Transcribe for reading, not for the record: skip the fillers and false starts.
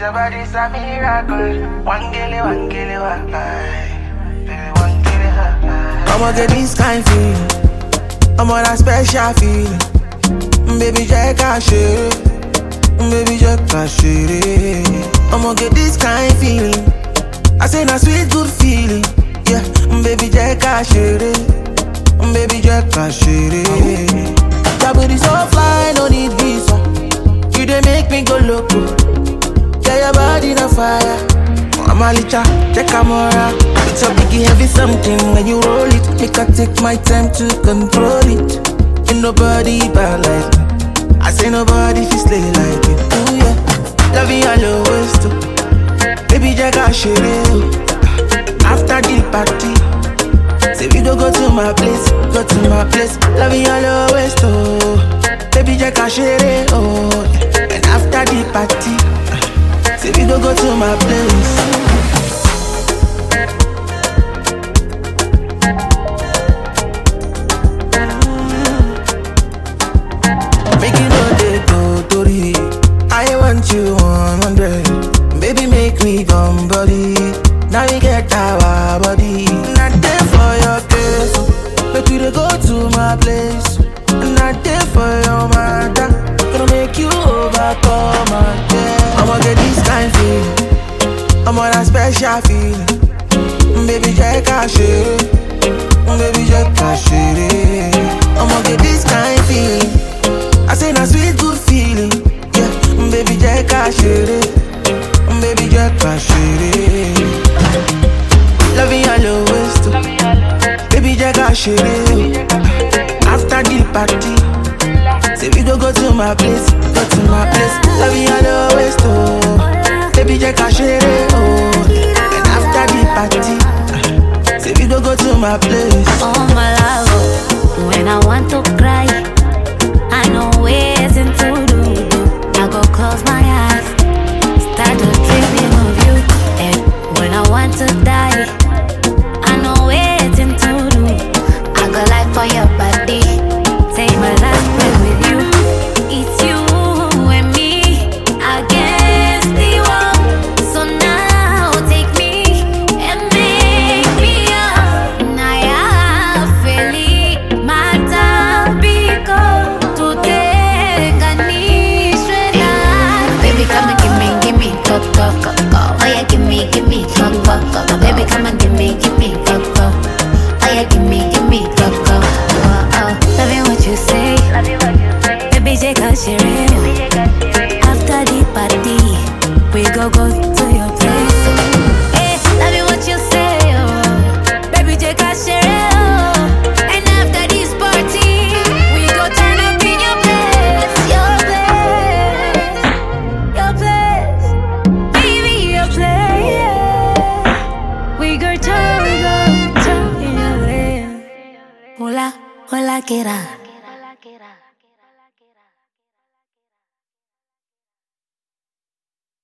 your body's a miracle. One gilly, one. I'ma get this kind feeling. I'm on a special feeling. Baby, Jack, I share it. Baby, Jack, I share it. I'ma get this kind feeling. I say, na sweet, good feeling. Yeah, baby, Jack, I share it. Baby, Jack, I share it. That booty so fly, no need visa. You dey make me go loco. Yeah, your body na fire. I'm a licha, check camera. It's a biggie heavy something when you roll it. Make I take my time to control it. Ain't nobody bad like me. I say nobody fi slay like it. Ooh yeah, love you all always too. Baby Jack I share it. After the party, say we go to my place, go to my place. Love you all always too. Baby Jack I share it. Oh, and after the party, say we go to my place. Make you know they go Tori. I want you 100. Baby make me come body. Now we get our body. Not there for your case. Make you go to my place. Not there for your matter. Gonna make you overcome again. I'ma get this kind feeling. I'm on a special feeling. Baby, Jack, I share it. Baby, Jack, I share it. I'ma get this kind feeling. I say, na sweet, good feeling. Yeah, baby, Jack, I share it. Baby, Jack, I share it. Love you all always too. Baby, Jack, I share it. After the party, say we go to my place, go to my place. Love you all always too. Baby, Jack, I share it. Oh, and after the party, say we go to my place. Oh my love, when I want to cry, I know ways to do. I go close my eyes, start to dreaming of you. And when I want to die, I know ways to do. I go like for your body, take my last breath with you. It's you and me against the world. So now take me and make me up. Naya feli mata biko tutega nishwela. Baby come and give me coco. Oh yeah, give me coco. Baby come and give me coco. Oh yeah, give me coco. Oh, loving what you say. Baby J can share it. After the party, we go to your place. Hey, loving what you say. Oh, baby J can share it. Oh, and after this party, we go turn up in your place, baby, your place. We go turn in your place. Hola, hola, que era.